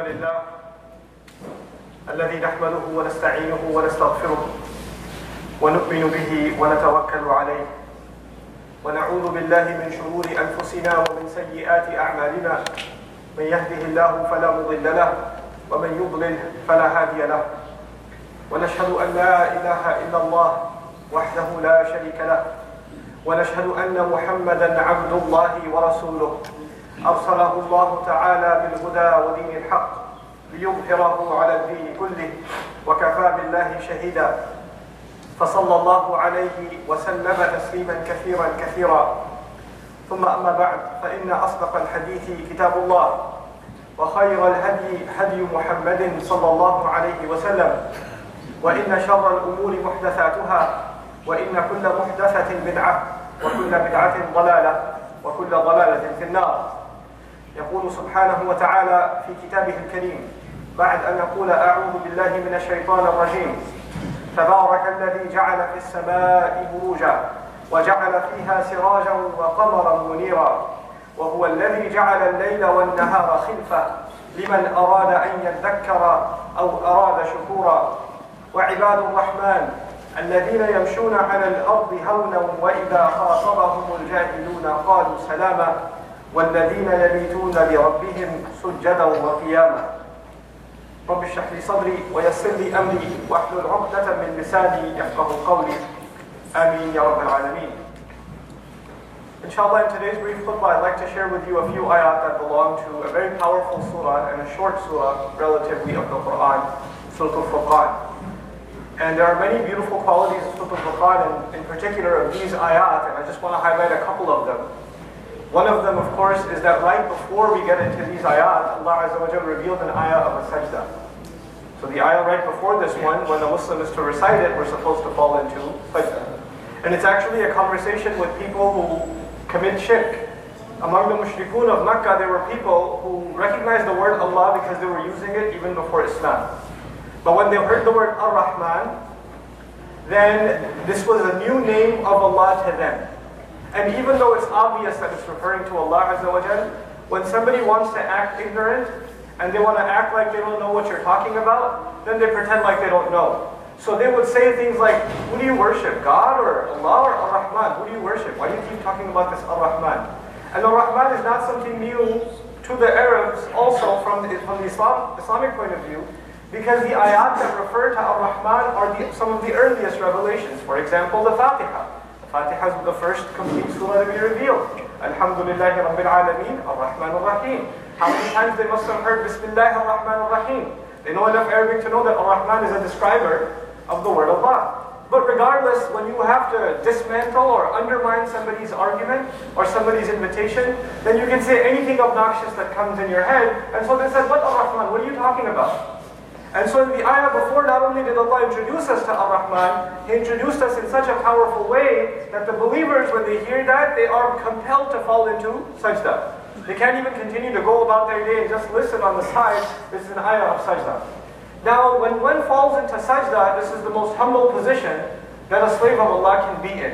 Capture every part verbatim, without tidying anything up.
لله الذي نحمده ونستعينه ونستغفره ونؤمن به ونتوكل عليه ونعوذ بالله من شرور أنفسنا ومن سيئات أعمالنا من يهده الله فلا مضل له ومن يضلل فلا هادي له ونشهد أن لا إله إلا الله وحده لا شريك له ونشهد أن محمدا عبد الله ورسوله أرسله الله تعالى بالهدى ودين الحق ليظهره على الدين كله وكفى بالله شهيدا فصلى الله عليه وسلم تسليما كثيرا كثيرا ثم أما بعد فإن أصدق الحديث كتاب الله وخير الهدي هدي محمد صلى الله عليه وسلم وإن شر الأمور محدثاتها وإن كل محدثة بدعة وكل بدعة ضلالة وكل ضلالة في النار. يقول سبحانه وتعالى في كتابه الكريم بعد أن نقول أعوذ بالله من الشيطان الرجيم تبارك الذي جعل في السماء بروجا وجعل فيها سراجا وقمرا منيرا وهو الذي جعل الليل والنهار خلفة لمن أراد أن يذكر أو أراد شكورا وعباد الرحمن الذين يمشون على الأرض هونا وإذا خاطبهم الجاهلون قالوا سلاما والذين يبيتون لربهم سجدا وقياما. رب اشرح لي صدري ويسر لي أمري واحلل عقدة من لساني يفقهوا قولي آمين يا رب العالمين. Inshallah, in today's brief khutbah, I'd like to share with you a few ayat that belong to a very powerful surah and a short surah relatively of the Quran, Surah Al-Furqan. And there are many beautiful qualities of Surah Al-Furqan, and in particular of these ayat, and I just want to highlight a couple of them. One of them, of course, is that right before we get into these ayat, Allah Azza wa Jalla revealed an ayah of a sajda. So the ayah right before this one, when the Muslim is to recite it, we're supposed to fall into sajda. And it's actually a conversation with people who commit shirk. Among the mushrikun of Makkah, there were people who recognized the word Allah because they were using it even before Islam. But when they heard the word Ar-Rahman, then this was a new name of Allah to them. And even though it's obvious that it's referring to Allah Azza wa Jal, when somebody wants to act ignorant and they want to act like they don't know what you're talking about, then they pretend like they don't know. So they would say things like, who do you worship, God or Allah or Ar-Rahman? Who do you worship? Why do you keep talking about this Ar-Rahman? And Ar-Rahman is not something new to the Arabs also from the, from the Islam, Islamic point of view, because the ayat that refer to Ar-Rahman are the, some of the earliest revelations. For example, the Fatiha. The Fatiha is the first complete surah to be revealed. Alhamdulillahi Rabbil Alameen, Ar-Rahman Ar-Rahim. How many times they must have heard Bismillah Ar-Rahman Ar-Rahim? They know enough Arabic to know that Ar-Rahman is a describer of the word Allah. But regardless, when you have to dismantle or undermine somebody's argument or somebody's invitation, then you can say anything obnoxious that comes in your head. And so they said, what Ar-Rahman? What are you talking about? And so in the ayah before, not only did Allah introduce us to Ar-Rahman, He introduced us in such a powerful way that the believers, when they hear that, they are compelled to fall into sajda. They can't even continue to go about their day and just listen on the side. This is an ayah of sajda. Now, when one falls into sajda, this is the most humble position that a slave of Allah can be in.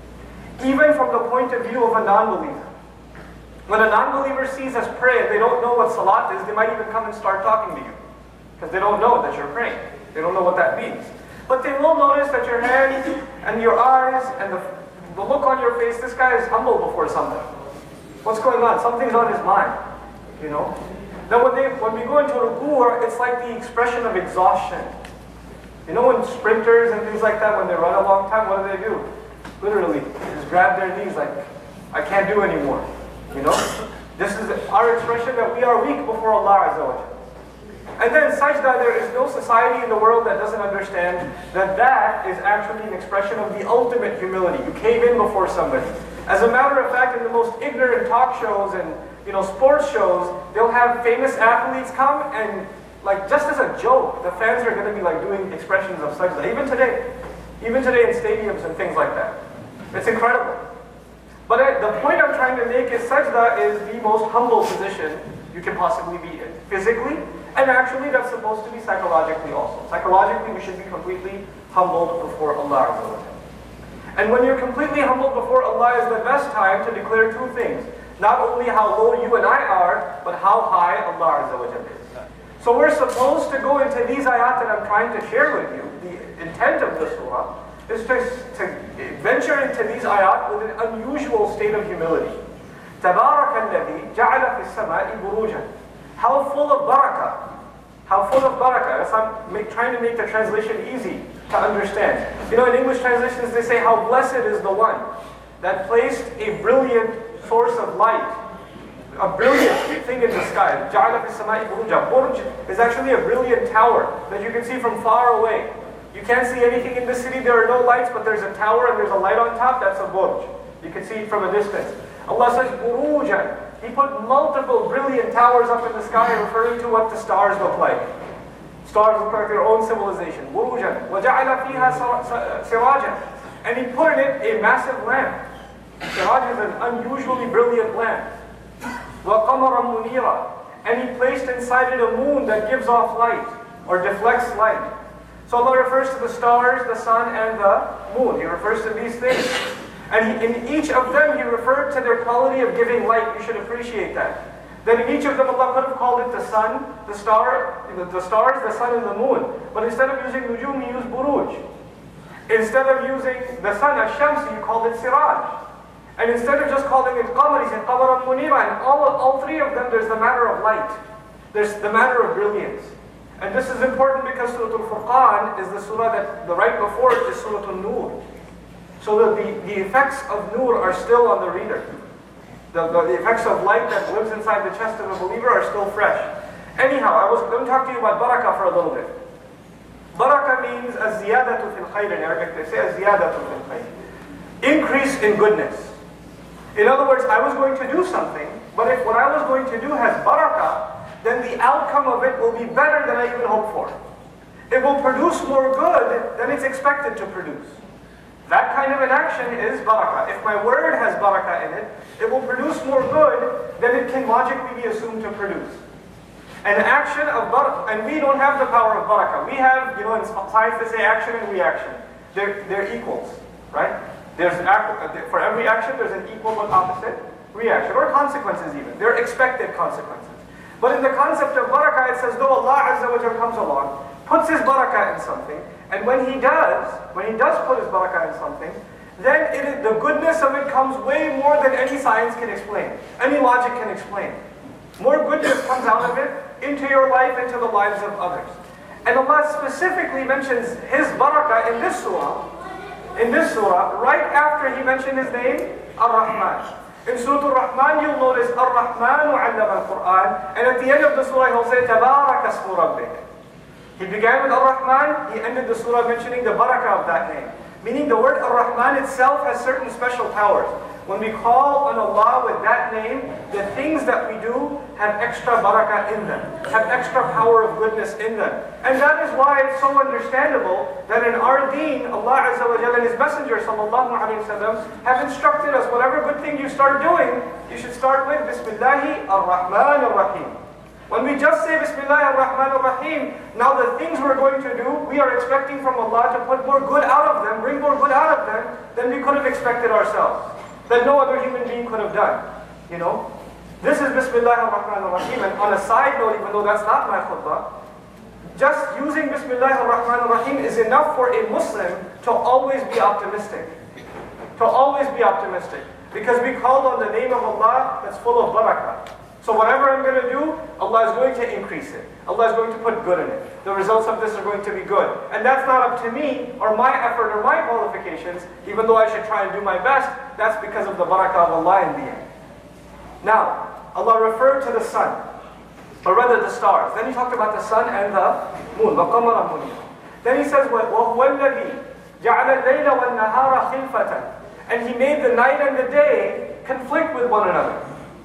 Even from the point of view of a non-believer. When a non-believer sees us pray and they don't know what salat is, they might even come and start talking to you. Because they don't know that you're praying. They don't know what that means. But they will notice that your hands and your eyes and the, the look on your face, this guy is humble before something. What's going on? Something's on his mind. You know? Then when, they, when we go into ruku', it's like the expression of exhaustion. You know when sprinters and things like that, when they run a long time, what do they do? Literally, they just grab their knees like, I can't do anymore. You know? This is our expression that we are weak before Allah Azza wa Jalla. And then sajda, there is no society in the world that doesn't understand that that is actually an expression of the ultimate humility. You cave in before somebody. As a matter of fact, in the most ignorant talk shows and you know sports shows, they'll have famous athletes come and like just as a joke, the fans are going to be like doing expressions of sajda. Even today. Even today in stadiums and things like that. It's incredible. But I, the point I'm trying to make is sajda is the most humble position you can possibly be in. Physically, and actually that's supposed to be psychologically also. Psychologically, we should be completely humbled before Allah Azza wa Jalla. And when you're completely humbled before Allah is the best time to declare two things. Not only how low you and I are, but how high Allah Azza wa Jalla is. So we're supposed to go into these ayat that I'm trying to share with you. The intent of the surah is to, to venture into these ayat with an unusual state of humility. تَبَارَكَ الَّذِي جَعَلَ فِي السَّمَاءِ بُرُوجًا. How full of barakah. How full of barakah. That's I'm make, trying to make the translation easy to understand. You know, in English translations they say how blessed is the one that placed a brilliant source of light, a brilliant thing in the sky. جَعَلَ فِي السَّمَاءِ بُرُوجًا. Burj is actually a brilliant tower that you can see from far away. You can't see anything in the city, there are no lights, but there's a tower and there's a light on top, that's a burj. You can see it from a distance. Allah says, burujan. He put multiple brilliant towers up in the sky, referring to what the stars look like. Stars look like their own civilization. Burujan. وَجَعَلَ فِيهَا سِرَاجًا. And He put in it a massive lamp. Siraj is an unusually brilliant lamp. وَقَمَرًا مُنِيرًا. And He placed inside it a moon that gives off light, or deflects light. So Allah refers to the stars, the sun, and the moon. He refers to these things. And he, in each of them, He referred to their quality of giving light. You should appreciate that. Then in each of them, Allah could have called it the sun, the star, the, the stars, the sun, and the moon. But instead of using nujum, He used buruj. Instead of using the sun, ash-shams, He called it siraj. And instead of just calling it qamar, He said qamaran munira. And all, all three of them, there's the matter of light. There's the matter of brilliance. And this is important because Surah Al-Furqan is the surah that, the right before it is Surah Al-Nur. So that the, the effects of Nur are still on the reader. The, the, the effects of light that lives inside the chest of a believer are still fresh. Anyhow, I was going to talk to you about barakah for a little bit. Barakah means az-ziyadatu fil khayr in Arabic. They say az-ziyadatu fil khayr. Increase in goodness. In other words, I was going to do something, but if what I was going to do has barakah, then the outcome of it will be better than I even hoped for. It will produce more good than it's expected to produce. That kind of an action is barakah. If my word has barakah in it, it will produce more good than it can logically be assumed to produce. An action of barakah, and we don't have the power of barakah. We have, you know, in science they say action and reaction. They're, they're equals, right? There's for every action there's an equal but opposite reaction, or consequences even. They're expected consequences. But in the concept of barakah, it says, though Allah Azza wa Jal comes along, puts His barakah in something, and when He does, when He does put His barakah in something, then it is, the goodness of it comes way more than any science can explain, any logic can explain. More goodness comes out of it into your life, into the lives of others. And Allah specifically mentions His barakah in this surah, in this surah, right after He mentioned His name, Ar-Rahman. In Surah Al-Rahman, you'll notice Ar-Rahmanu 'allama al-Qur'an, and at the end of the surah, He'll say, Tabarak asmu rabbik. He began with Ar-Rahman, He ended the surah mentioning the barakah of that name. Meaning the word Ar-Rahman itself has certain special powers. When we call on Allah with that name, the things that we do have extra barakah in them, have extra power of goodness in them. And that is why it's so understandable that in our deen, Allah Azza wa Jalla and His Messenger Sallallahu Alaihi Wasallam have instructed us, whatever good thing you start doing, you should start with Bismillahi Ar-Rahman Ar-Rahim. When we just say Bismillah ar-Rahman ar-Rahim, now the things we're going to do, we are expecting from Allah to put more good out of them, bring more good out of them, than we could have expected ourselves. That no other human being could have done. You know? This is Bismillah ar-Rahman ar-Rahim. And on a side note, even though that's not my khutbah, just using Bismillah ar-Rahman ar-Rahim is enough for a Muslim to always be optimistic. To always be optimistic. Because we called on the name of Allah that's full of barakah. So whatever I'm going to do, Allah is going to increase it. Allah is going to put good in it. The results of this are going to be good. And that's not up to me, or my effort, or my qualifications, even though I should try and do my best. That's because of the barakah of Allah in the end. Now, Allah referred to the sun, or rather the stars. Then He talked about the sun and the moon. وَقَمَرًا مُنِيرًا. Then He says, وَهُوَ الَّذِي جَعَلَ اللَّيْلَ وَالنَّهَارَ خِلْفَةً. And He made the night and the day conflict with one another.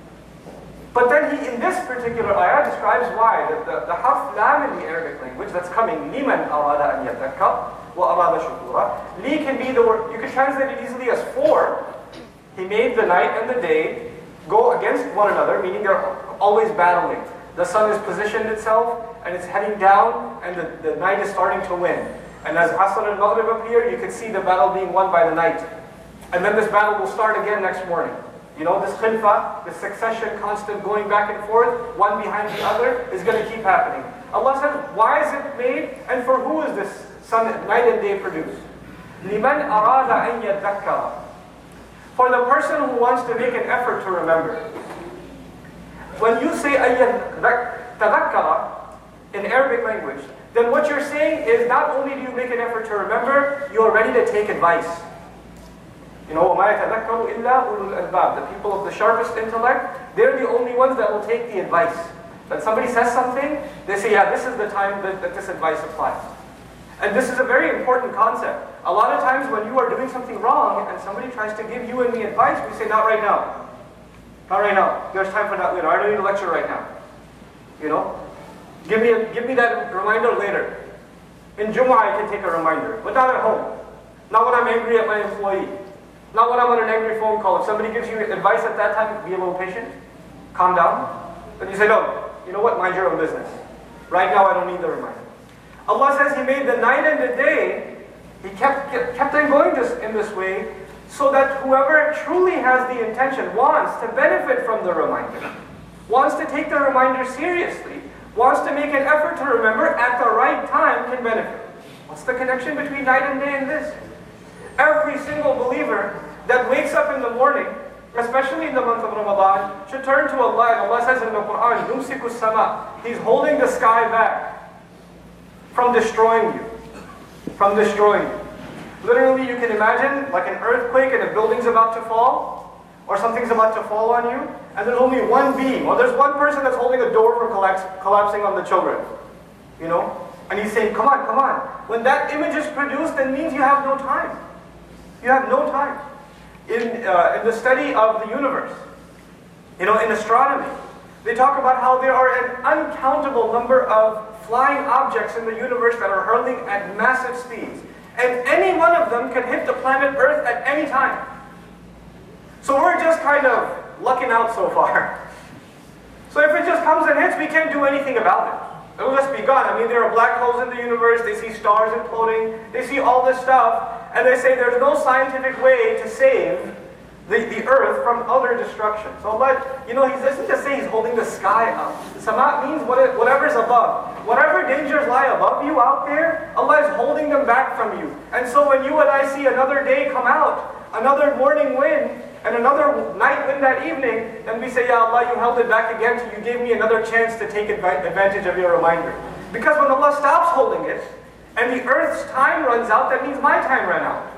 But then He, in this particular ayah, describes why. The, the, the harf lam in the Arabic language that's coming, liman arada an yatakkar wa arada shukura. Li can be the word, you can translate it easily as for. He made the night and the day go against one another, meaning they're always battling. The sun has positioned itself, and it's heading down, and the, the night is starting to win. And as Asr and Maghrib appear, you can see the battle being won by the night. And then this battle will start again next morning. You know, this khilfa, this succession, constant going back and forth, one behind the other, is going to keep happening. Allah says, why is it made and for who is this sun, night and day produced? لِمَنْ أَرَادَ أَنْ يَذَّكَّرَ. For the person who wants to make an effort to remember. When you say تَذَكَّرَ in Arabic language, then what you're saying is not only do you make an effort to remember, you are ready to take advice. You know, وَمَا يَتَذَكَّرُ إِلَّا أُولُو الْأَلْبَابِ. The people of the sharpest intellect, they're the only ones that will take the advice. When somebody says something, they say, yeah, this is the time that, that this advice applies. And this is a very important concept. A lot of times when you are doing something wrong and somebody tries to give you and me advice, we say, not right now. Not right now. There's time for that later. I don't need a lecture right now. You know? Give me, a, give me that reminder later. In Jumu'ah I can take a reminder, but not at home. Not when I'm angry at my employee. Not when I'm on an angry phone call. If somebody gives you advice at that time, be a little patient. Calm down. But you say, no, you know what? Mind your own business. Right now I don't need the reminder. Allah says He made the night and the day. He kept, kept on going this, in this way so that whoever truly has the intention, wants to benefit from the reminder, wants to take the reminder seriously, wants to make an effort to remember at the right time, can benefit. What's the connection between night and day and this? Every single believer that wakes up in the morning, especially in the month of Ramadan, should turn to Allah. And Allah says in the Quran, يُمْسِكُ السَّمَاء. He's holding the sky back from destroying you. From destroying you. Literally, you can imagine like an earthquake and a building's about to fall, or something's about to fall on you, and there's only one being, or there's one person that's holding a door from collapse, collapsing on the children. You know? And he's saying, come on, come on. When that image is produced, that means you have no time. You have no time. In, uh, in the study of the universe, you know, in astronomy, they talk about how there are an uncountable number of flying objects in the universe that are hurling at massive speeds. And any one of them can hit the planet Earth at any time. So we're just kind of lucking out so far. So if it just comes and hits, we can't do anything about it. It will just be gone. I mean, there are black holes in the universe, they see stars imploding, they see all this stuff, and they say there's no scientific way to save the, the earth from utter destruction. So Allah, you know, He doesn't just say He's holding the sky up. Sama means whatever is above. Whatever dangers lie above you out there, Allah is holding them back from you. And so when you and I see another day come out, another morning wind, and another night wind that evening, then we say, Ya Allah, you held it back again, so you gave me another chance to take advantage of your reminder. Because when Allah stops holding it, and the earth's time runs out, that means my time ran out.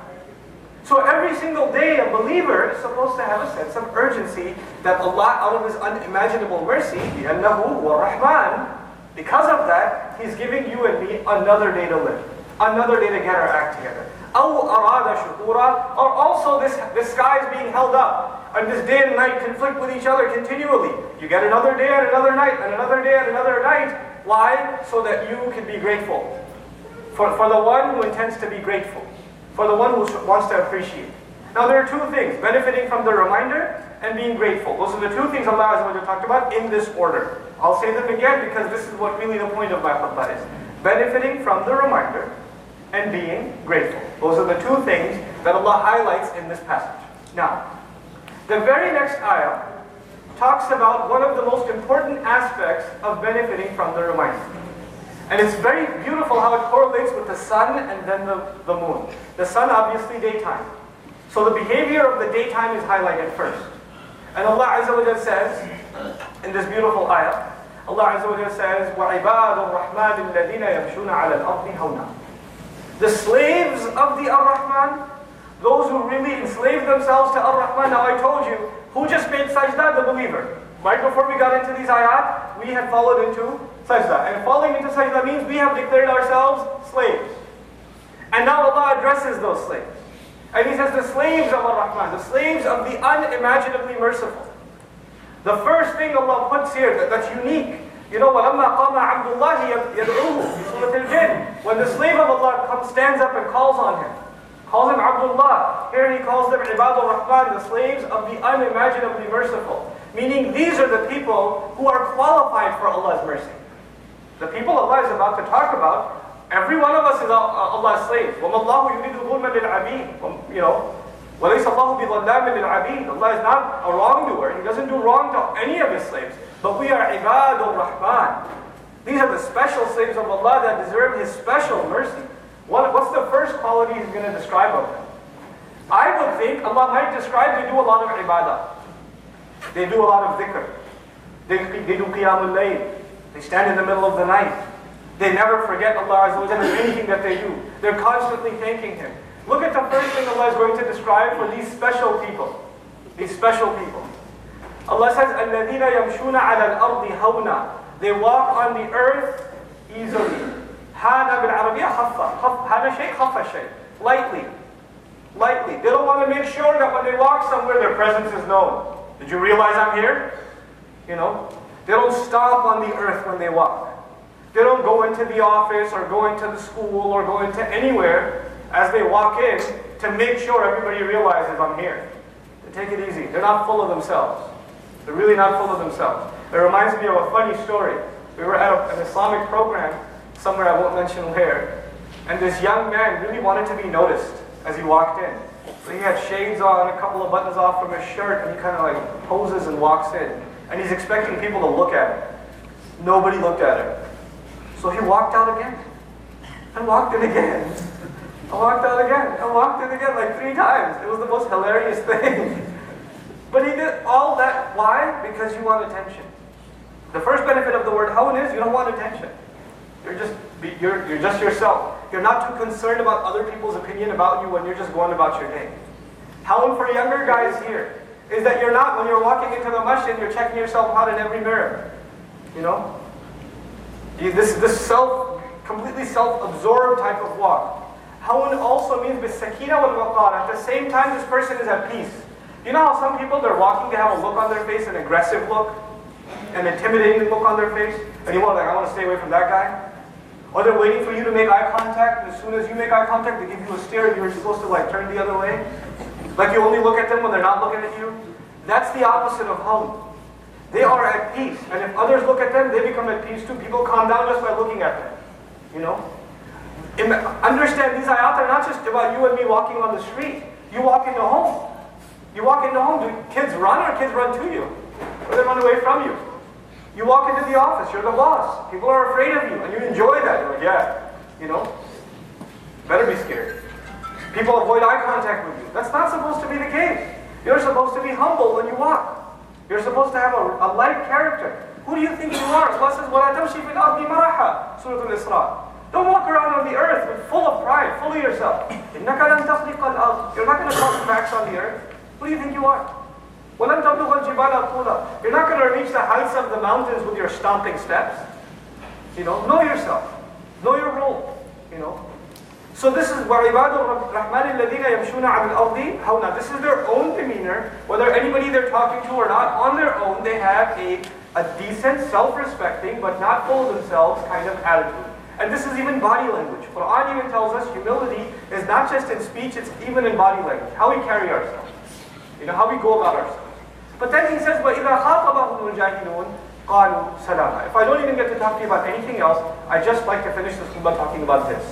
So every single day, a believer is supposed to have a sense of urgency that Allah, out of His unimaginable mercy, بِأَنَّهُ وَالرَّحْمَنِ, because of that, He's giving you and me another day to live, another day to get our act together. أَوْ أَرَادَ شُكُورًا, or also this, this sky is being held up, and this day and night conflict with each other continually. You get another day and another night, and another day and another night. Why? So that you can be grateful. For, for the one who intends to be grateful. For the one who wants to appreciate. Now there are two things, benefiting from the reminder and being grateful. Those are the two things Allah Azza wa Jalla talked about in this order. I'll say them again because this is what really the point of my khutbah is. Benefiting from the reminder and being grateful. Those are the two things that Allah highlights in this passage. Now, the very next ayah talks about one of the most important aspects of benefiting from the reminder. And it's very beautiful how it correlates with the sun and then the, the moon. The sun, obviously, daytime. So the behavior of the daytime is highlighted first. And Allah Azza wa Jalla says, in this beautiful ayah, Allah Azza wa Jalla says, وَعِبَادُ الرَّحْمَنِ الَّذِينَ يَمْشُونَ عَلَى الْأَرْضِ هَوْنًا. The slaves of the Ar-Rahman, those who really enslave themselves to Ar-Rahman. Now I told you, who just made sajda? The believer. Right before we got into these ayat, we had followed into sajda. And falling into sajda means we have declared ourselves slaves. And now Allah addresses those slaves. And He says the slaves of Ar-Rahman, the slaves of the unimaginably merciful. The first thing Allah puts here that, that's unique, you know, وَلَمَّا قَامَ عَبْدُ اللَّهِ يَدْعُوهُ فِي سُورَةِ الْجِنِّ. When the slave of Allah comes, stands up and calls on him, calls him Abdullah. Here He calls them Ibad al-Rahman, the slaves of the unimaginably merciful. Meaning these are the people who are qualified for Allah's mercy. The people Allah is about to talk about, every one of us is Allah's slave. وَمَا اللَّهُ يُرِيدُ ظُلْمًا لِلْعَبِيدِ. You know, وَلَيْسَ اللَّهُ بِظَلَّامٍ لِلْعَبِيدِ. Allah is not a wrongdoer. He doesn't do wrong to any of His slaves. But we are Ibad al-Rahman. These are the special slaves of Allah that deserve His special mercy. What, what's the first quality He's going to describe of them? I would think Allah might describe they do a lot of ibadah. They do a lot of dhikr. They, they do qiyamul layl. They stand in the middle of the night. They never forget Allah Azza wa Jalla in anything that they do. They're constantly thanking Him. Look at the first thing Allah is going to describe for these special people. These special people. Allah says, الَّذِينَ يَمْشُونَ عَلَى الْأَرْضِ هَوْنًا. They walk on the earth easily. هَانَ بِالْعَرَبِيَّةِ خَفَّ. هَانَ شَيْء خَفَّ شَيْء. Lightly. Lightly. They don't want to make sure that when they walk somewhere, their presence is known. Did you realize I'm here? You know? They don't stomp on the earth when they walk. They don't go into the office or go into the school or go into anywhere as they walk in to make sure everybody realizes I'm here. They take it easy. They're not full of themselves. They're really not full of themselves. It reminds me of a funny story. We were at a, an Islamic program, somewhere I won't mention where, and this young man really wanted to be noticed as he walked in. So he had shades on, a couple of buttons off from his shirt, and he kind of like poses and walks in. And he's expecting people to look at him. Nobody looked at him. So he walked out again. And walked in again. And walked out again. And walked in again like three times. It was the most hilarious thing. But he did all that. Why? Because you want attention. The first benefit of the word hawn is you don't want attention. You're just, you're, you're just yourself. You're not too concerned about other people's opinion about you when you're just going about your day. Hawn for younger guys here is that you're not, when you're walking into the masjid, you're checking yourself out in every mirror. You know? You, this this self, completely self-absorbed type of walk. Hawn also means bis-sakina wal-waqar. At the same time, this person is at peace. You know how some people, they're walking, they have a look on their face, an aggressive look, an intimidating look on their face, and you want, like, I want to stay away from that guy? Or they're waiting for you to make eye contact, and as soon as you make eye contact, they give you a stare, and you're supposed to like turn the other way. Like you only look at them when they're not looking at you. That's the opposite of hawn. They are at peace, and if others look at them, they become at peace too. People calm down just by looking at them. You know? Understand, these ayat are not just about you and me walking on the street. You walk into home. You walk into home, do kids run or kids run to you? Or they run away from you? You walk into the office, you're the boss. People are afraid of you, and you enjoy that. You're like, yeah, you know, better be scared. People avoid eye contact with you. That's not supposed to be the case. You're supposed to be humble when you walk. You're supposed to have a, a light character. Who do you think you are? Allah says, وَلَا تَمْشِي فِي الْأَرْضِ مَرَحًا, Surah Al-Isra. Don't walk around on the earth with full of pride, full of yourself. إِنَّكَ لَن تَخْلِقَ الْأَرْضِ. You're not going to cause cracks on the earth. Who do you think you are? وَلَن تَبْلُغَ الْجِبَالَ طُولًا. You're not going to reach the heights of the mountains with your stomping steps. You know, know yourself. Know your role. You know. So this is وَعِبَادُ الرَّحْمَنِ الَّذِينَ يَمْشُونَ عَلَى الْأَرْضِ هَوْنًا. This is their own demeanor. Whether anybody they're talking to or not, on their own they have a, a decent, self-respecting, but not full of themselves kind of attitude. And this is even body language. Quran even tells us humility is not just in speech, it's even in body language. How we carry ourselves. You know, how we go about ourselves. But then he says, وَإِذَا خَاطَبَهُمُ الْجَاهِلُونَ قَالُوا سَلَامًا. If I don't even get to talk to you about anything else, I just like to finish this khutbah talking about this.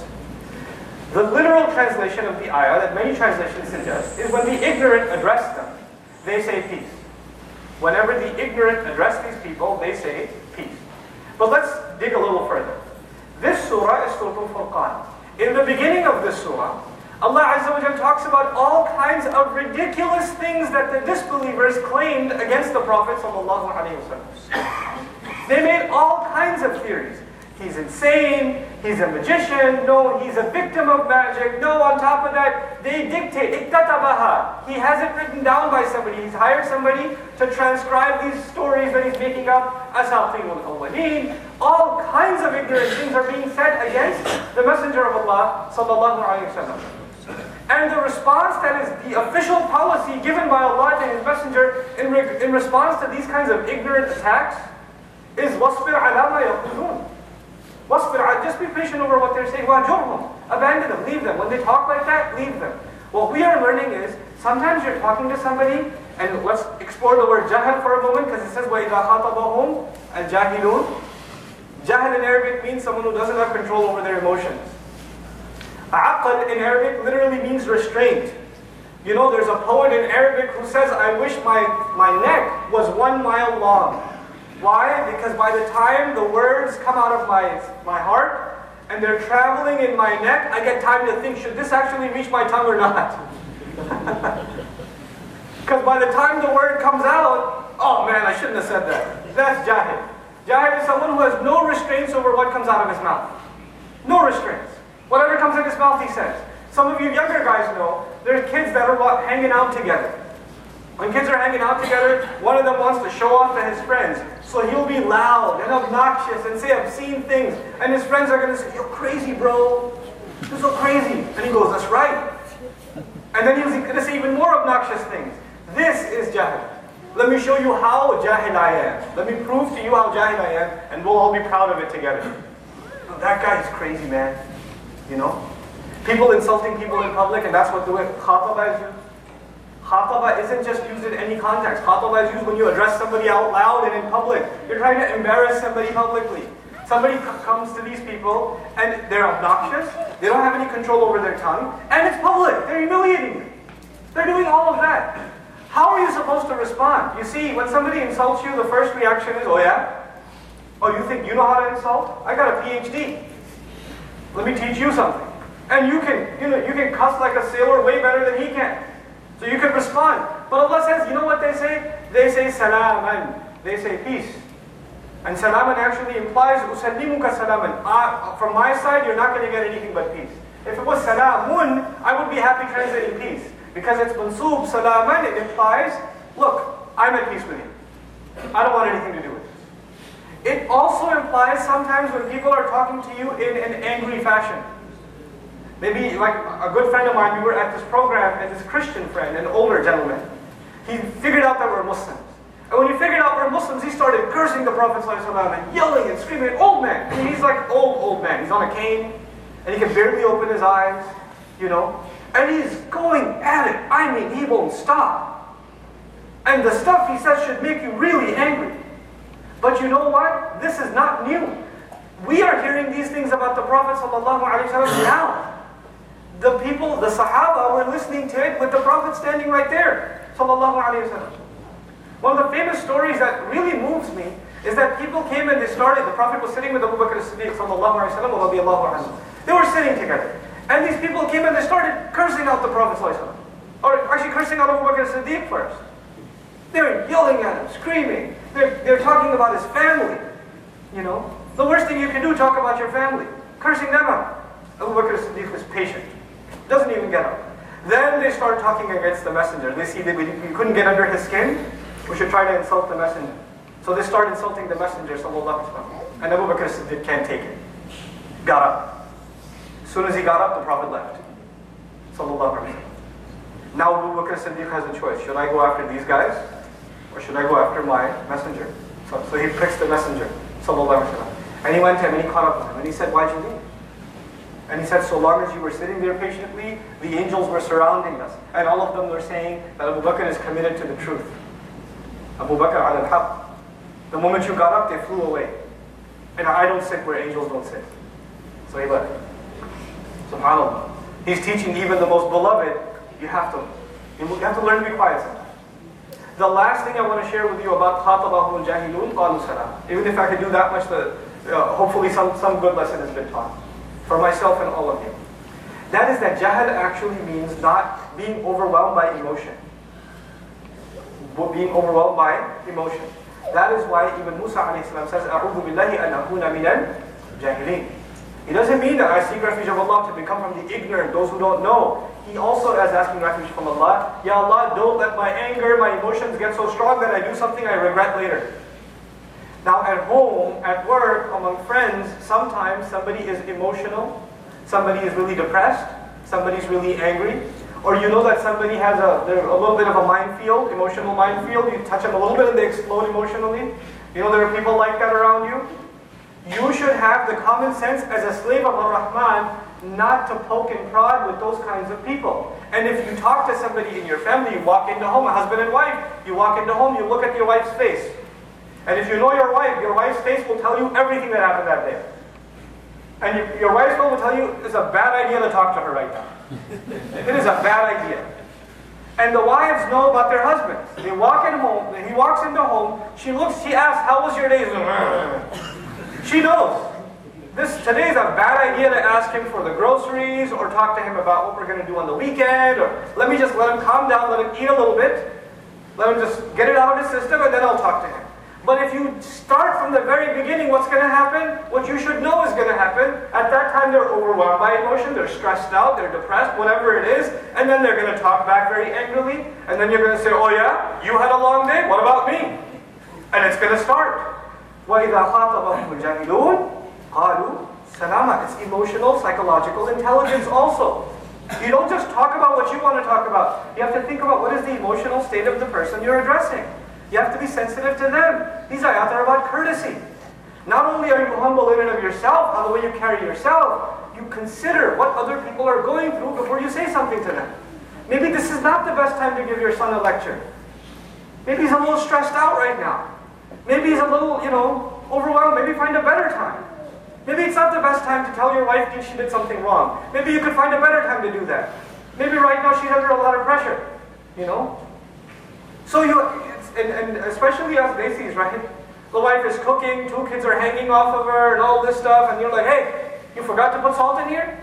The literal translation of the ayah that many translations suggest is when the ignorant address them, they say peace. Whenever the ignorant address these people, they say peace. But let's dig a little further. This surah is Surah Al-Furqan. In the beginning of this surah, Allah Azza wa Jalla talks about all kinds of ridiculous things that the disbelievers claimed against the Prophet Sallallahu Alaihi Wasallam. They made all kinds of theories. He's insane, he's a magician, no, he's a victim of magic, no, on top of that, they dictate, iktatabaha. He has it written down by somebody, he's hired somebody to transcribe these stories that he's making up, asatirul awwaleen. All kinds of ignorant things are being said against the Messenger of Allah Sallallahu Alaihi Wasallam. And the response that is the official policy given by Allah to His Messenger in, re in response to these kinds of ignorant attacks is وَاصْبِرْ عَلَى مَا يَقُولُونَ. وَاصْبِرْ, just be patient over what they're saying. وَاجُرْهُمْ, abandon them, leave them. When they talk like that, leave them. What we are learning is, sometimes you're talking to somebody, and let's explore the word jahal for a moment, because it says وَإِذَا خَاطَبَهُمْ الْجَاهِلُونَ. Jahal in Arabic means someone who doesn't have control over their emotions. Aql in Arabic literally means restraint. You know, there's a poet in Arabic who says, I wish my, my neck was one mile long. Why? Because by the time the words come out of my, my heart and they're traveling in my neck, I get time to think, should this actually reach my tongue or not? Because by the time the word comes out, oh man, I shouldn't have said that. That's jahil. Jahil is someone who has no restraints over what comes out of his mouth. No restraints. Whatever comes in his mouth, he says. Some of you younger guys know, there's kids that are what, hanging out together. When kids are hanging out together, one of them wants to show off to his friends. So he'll be loud and obnoxious and say obscene things. And his friends are going to say, you're crazy, bro. You're so crazy. And he goes, that's right. And then he's going to say even more obnoxious things. This is jahil. Let me show you how jahil I am. Let me prove to you how jahil I am, and we'll all be proud of it together. Oh, that guy is crazy, man. You know? People insulting people in public, and that's what the way khataba is used. Khataba isn't just used in any context. Khataba is used when you address somebody out loud and in public. You're trying to embarrass somebody publicly. Somebody comes to these people, and they're obnoxious. They don't have any control over their tongue, and it's public. They're humiliating you. They're doing all of that. How are you supposed to respond? You see, when somebody insults you, the first reaction is, oh yeah? Oh, you think you know how to insult? I got a P H D. Let me teach you something. And you can, you know, you can cuss like a sailor way better than he can. So you can respond. But Allah says, you know what they say? They say salaman. They say peace. And salaman actually implies usallimuka salaman. Uh, from my side, you're not going to get anything but peace. If it was salamun, I would be happy translating peace. Because it's mansoob salaman, it implies, look, I'm at peace with you. I don't want anything to do with this. It also implies sometimes when people are talking to you in an angry fashion. Maybe like a good friend of mine, we were at this program, and this Christian friend, an older gentleman, he figured out that we're Muslims. And when he figured out we're Muslims, he started cursing the Prophet ﷺ and yelling and screaming, old man. I mean, he's like old, old man. He's on a cane, and he can barely open his eyes, you know. And he's going at it. I mean, he won't stop. And the stuff he says should make you really angry. But you know what? This is not new. We are hearing these things about the Prophet ﷺ now. The people, the Sahaba, were listening to it with the Prophet standing right there. Sallallahu Alaihi Wasallam. One of the famous stories that really moves me is that people came and they started, the Prophet was sitting with Abu Bakr as-Siddiq Sallallahu Alaihi Wasallam. They were sitting together. And these people came and they started cursing out the Prophet ﷺ. Or actually cursing out Abu Bakr as-Siddiq first. They were yelling at him, screaming. They're, they're talking about his family. You know, the worst thing you can do, talk about your family. Cursing them out. Abu Bakr as-Siddiq was patient. Doesn't even get up. Then they start talking against the messenger. They see that we, we couldn't get under his skin. We should try to insult the messenger. So they start insulting the messenger, sallallahu alaihi wasallam. And Abu Bakr as-Siddiq can't take it. Got up. As soon as he got up, the Prophet left. Sallallahu alaihi wasallam. Now Abu Bakr as-Siddiq has a choice. Should I go after these guys? Or should I go after my messenger? So, so he picks the messenger, sallallahu alaihi wasallam. And he went to him and he caught up with him. And he said, why'd you leave? And he said, so long as you were sitting there patiently, the angels were surrounding us. And all of them were saying that Abu Bakr is committed to the truth. Abu Bakr al-Haq. The moment you got up, they flew away. And I don't sit where angels don't sit. So he left. SubhanAllah. He's teaching even the most beloved, you have to, you have to learn to be quiet sometimes. The last thing I want to share with you about Khatabahum al-Jahilun, qalu salam. Even if I could do that much, the, uh, hopefully some, some good lesson has been taught. For myself and all of you. That is that jahal actually means not being overwhelmed by emotion. Being overwhelmed by emotion. That is why even Musa alayhi salam says, A'udhu billahi an akuna minal jahilin. He doesn't mean that I seek refuge of Allah to become from the ignorant, those who don't know. He also is asking refuge from Allah. Ya Allah, don't let my anger, my emotions get so strong that I do something I regret later. Now at home, at work, among friends, sometimes somebody is emotional, somebody is really depressed, somebody's really angry, or you know that somebody has a, a little bit of a minefield, emotional minefield, you touch them a little bit and they explode emotionally. You know there are people like that around you. You should have the common sense as a slave of Ar-Rahman not to poke and prod with those kinds of people. And if you talk to somebody in your family, you walk into home, a husband and wife, you walk into home, you look at your wife's face. And if you know your wife, your wife's face will tell you everything that happened that day. And your, your wife's face will tell you it's a bad idea to talk to her right now. It is a bad idea. And the wives know about their husbands. They walk in home, he walks into home, she looks, she asks, how was your day? She knows. This today is a bad idea to ask him for the groceries or talk to him about what we're going to do on the weekend, or let me just let him calm down, let him eat a little bit, let him just get it out of his system, and then I'll talk to him. But if you start from the very beginning, what's going to happen? What you should know is going to happen. At that time, they're overwhelmed by emotion, they're stressed out, they're depressed, whatever it is, and then they're going to talk back very angrily, and then you're going to say, oh yeah, you had a long day, what about me? And it's going to start. وَإِذَا خَاطَبَهُمُ الْجَاهِلُونَ قَالُوا سَلَامًا. It's emotional, psychological intelligence also. You don't just talk about what you want to talk about. You have to think about what is the emotional state of the person you're addressing. You have to be sensitive to them. These ayat are about courtesy. Not only are you humble in and of yourself, how the way you carry yourself, you consider what other people are going through before you say something to them. Maybe this is not the best time to give your son a lecture. Maybe he's a little stressed out right now. Maybe he's a little, you know, overwhelmed. Maybe find a better time. Maybe it's not the best time to tell your wife she did something wrong. Maybe you could find a better time to do that. Maybe right now she's under a lot of pressure, you know. So you, it's, and, and especially us Desis, right? The wife is cooking, two kids are hanging off of her and all this stuff, and you're like, hey, you forgot to put salt in here?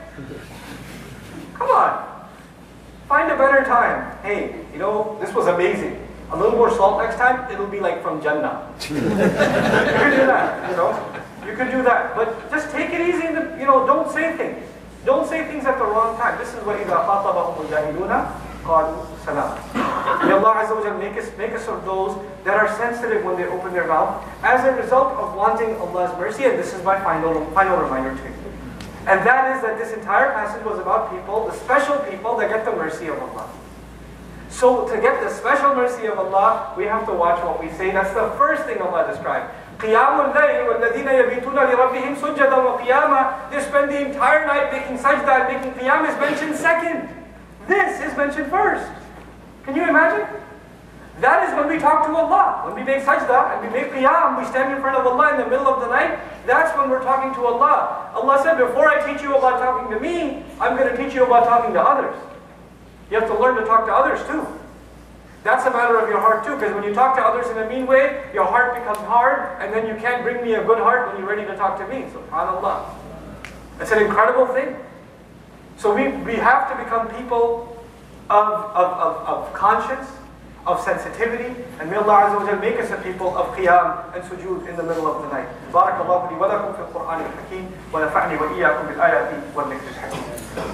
Come on. Find a better time. Hey, you know, this was amazing. A little more salt next time, it'll be like from Jannah. You can do that, you know. You can do that. But just take it easy, in the, you know, don't say things. Don't say things at the wrong time. This is what إِذَا خَاطَبَهُمُ الْجَاهِلُونَ قَالُوا سَلَامًا. May Allah Azza wa Jalla make us, make us of those that are sensitive when they open their mouth as a result of wanting Allah's mercy. And this is my final, final reminder to you. And that is that this entire passage was about people, the special people that get the mercy of Allah. So to get the special mercy of Allah, we have to watch what we say. That's the first thing Allah described. قِيَامُ اللَّيْلِ وَالَّذِينَ يَبِيتُونَ لِرَبِّهِمْ سُجَّدًا وَقِيَامًا. They spend the entire night making sajda and making qiyam is mentioned second. This is mentioned first. Can you imagine? That is when we talk to Allah. When we make sajda and we make qiyam, we stand in front of Allah in the middle of the night. That's when we're talking to Allah. Allah said, before I teach you about talking to me, I'm going to teach you about talking to others. You have to learn to talk to others too. That's a matter of your heart too, because when you talk to others in a mean way, your heart becomes hard, and then you can't bring me a good heart when you're ready to talk to me. SubhanAllah. It's an incredible thing. So we, we have to become people of, of, of, of conscience, of sensitivity, and may Allah Azza wa Jalla make us a people of qiyam and sujood in the middle of the night. Barakallahu li wa lakum fil Qur'an al-Hakim, wa nafa'ni wa iyyakum bil ayati wal dhikr al-hakim.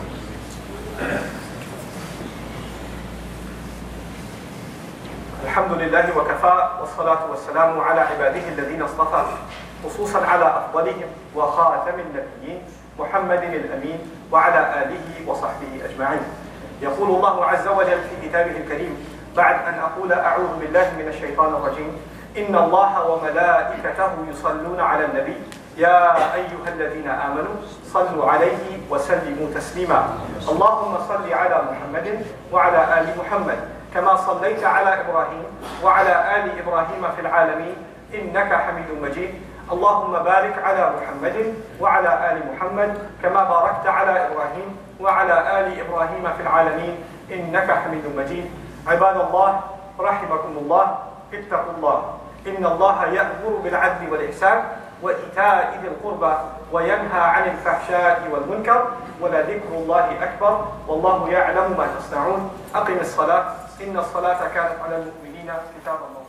الحمد لله وكفى والصلاة والسلام على عباده الذين اصطفى خصوصا على أفضلهم وخاتم النبيين محمد الأمين وعلى آله وصحبه أجمعين. يقول الله عز وجل في كتابه الكريم بعد أن أقول أعوذ بالله من الشيطان الرجيم إن الله وملائكته يصلون على النبي يا أيها الذين آمنوا صلوا عليه وسلموا تسليما اللهم صل على محمد وعلى آل محمد كما صليت على إبراهيم وعلى آل إبراهيم في العالمين إنك حميد مجيد اللهم بارك على محمد وعلى آل محمد كما باركت على إبراهيم وعلى آل إبراهيم في العالمين إنك حميد مجيد عباد الله رحمكم الله اتقوا الله إن الله يأمر بالعدل والإحسان وإيتاء ذي القربى وينهى عن الفحشاء والمنكر ولذكر الله أكبر والله يعلم ما تصنعون أقم الصلاة إن الصلاة كانت على المؤمنين كتابا موقوتا